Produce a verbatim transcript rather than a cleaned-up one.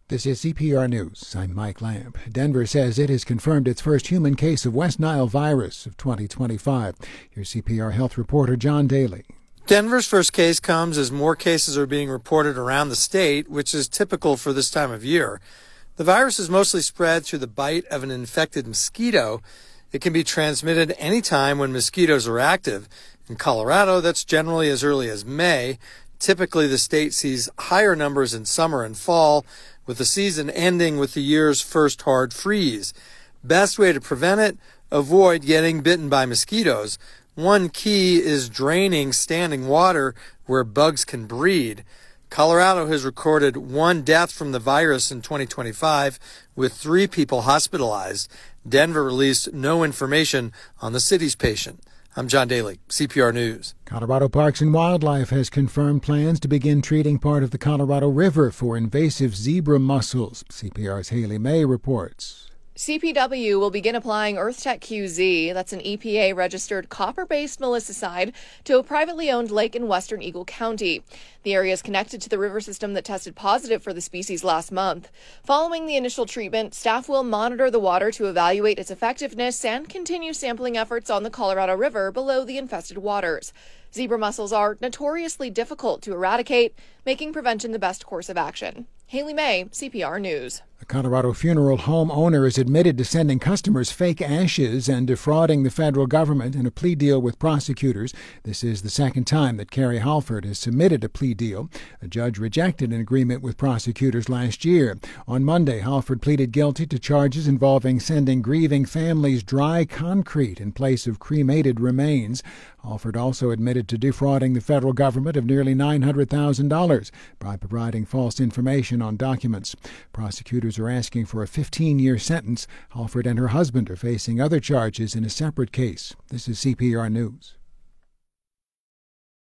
This is C P R News. I'm Mike Lamb. Denver says it has confirmed its first human case of West Nile virus of twenty twenty-five. Here's C P R health reporter John Daly. Denver's first case comes as more cases are being reported around the state, which is typical for this time of year. The virus is mostly spread through the bite of an infected mosquito. It can be transmitted anytime when mosquitoes are active. In Colorado, that's generally as early as May. Typically, the state sees higher numbers in summer and fall, with the season ending with the year's first hard freeze. Best way to prevent it? Avoid getting bitten by mosquitoes. One key is draining standing water where bugs can breed. Colorado has recorded one death from the virus in twenty twenty-five, with three people hospitalized. Denver released no information on the city's patient. I'm John Daly, C P R News. Colorado Parks and Wildlife has confirmed plans to begin treating part of the Colorado River for invasive zebra mussels. C P R's Haley May reports. C P W will begin applying EarthTech Q Z, that's an E P A-registered copper-based melisticide, to a privately owned lake in western Eagle County. The area is connected to the river system that tested positive for the species last month. Following the initial treatment, staff will monitor the water to evaluate its effectiveness and continue sampling efforts on the Colorado River below the infested waters. Zebra mussels are notoriously difficult to eradicate, making prevention the best course of action. Haley May, C P R News. A Colorado funeral home owner is admitted to sending customers fake ashes and defrauding the federal government in a plea deal with prosecutors. This is the second time that Carrie Halford has submitted a plea deal. A judge rejected an agreement with prosecutors last year. On Monday, Halford pleaded guilty to charges involving sending grieving families dry concrete in place of cremated remains. Halford also admitted to defrauding the federal government of nearly nine hundred thousand dollars by providing false information on documents. Prosecutors are asking for a fifteen-year sentence. Halford and her husband are facing other charges in a separate case. This is C P R News.